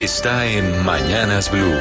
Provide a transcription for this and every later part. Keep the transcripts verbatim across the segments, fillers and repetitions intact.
Está en Mañanas Blue.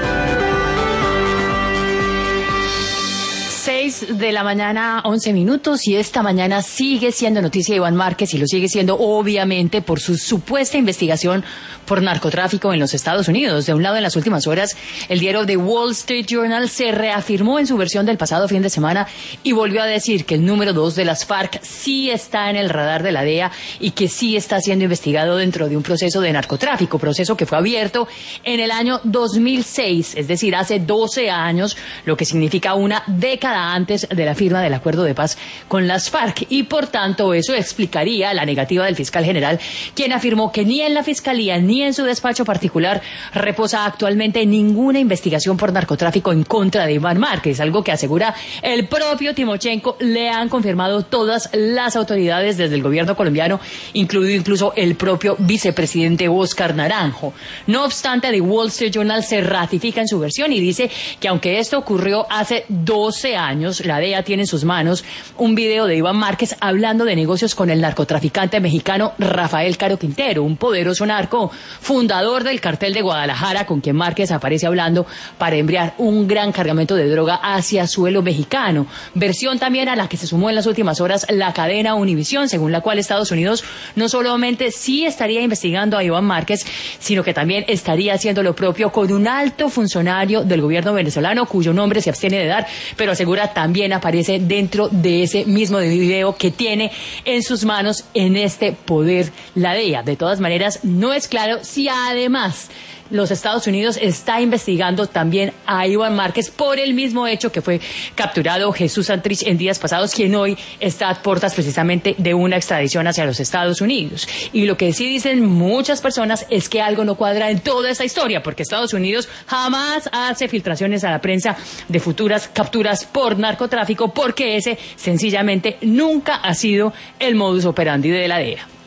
seis de la mañana, once minutos, y esta mañana sigue siendo noticia Iván Márquez, y lo sigue siendo obviamente por su supuesta investigación por narcotráfico en los Estados Unidos. De un lado, en las últimas horas, el diario The Wall Street Journal se reafirmó en su versión del pasado fin de semana y volvió a decir que el número dos de las FARC sí está en el radar de la D E A y que sí está siendo investigado dentro de un proceso de narcotráfico, proceso que fue abierto en el año dos mil seis, es decir, hace doce años, lo que significa una década antes de la firma del acuerdo de paz con las FARC, y por tanto eso explicaría la negativa del fiscal general, quien afirmó que ni en la fiscalía ni en su despacho particular reposa actualmente ninguna investigación por narcotráfico en contra de Iván Márquez, algo que asegura el propio Timochenko le han confirmado todas las autoridades desde el gobierno colombiano, incluido incluso el propio vicepresidente Óscar Naranjo. No obstante, The Wall Street Journal se ratifica en su versión y dice que aunque esto ocurrió hace doce años, la D E A tiene en sus manos un video de Iván Márquez hablando de negocios con el narcotraficante mexicano Rafael Caro Quintero, un poderoso narco fundador del cartel de Guadalajara, con quien Márquez aparece hablando para enviar un gran cargamento de droga hacia suelo mexicano. Versión también a la que se sumó en las últimas horas la cadena Univisión, según la cual Estados Unidos no solamente sí estaría investigando a Iván Márquez, sino que también estaría haciendo lo propio con un alto funcionario del gobierno venezolano, cuyo nombre se abstiene de dar, pero asegura también aparece dentro de ese mismo video que tiene en sus manos en este poder la D E A. De todas maneras, no es claro si además los Estados Unidos está investigando también a Iván Márquez por el mismo hecho que fue capturado Jesús Santrich en días pasados, quien hoy está a puertas precisamente de una extradición hacia los Estados Unidos. Y lo que sí dicen muchas personas es que algo no cuadra en toda esta historia, porque Estados Unidos jamás hace filtraciones a la prensa de futuras capturas por narcotráfico, porque ese sencillamente nunca ha sido el modus operandi de la D E A.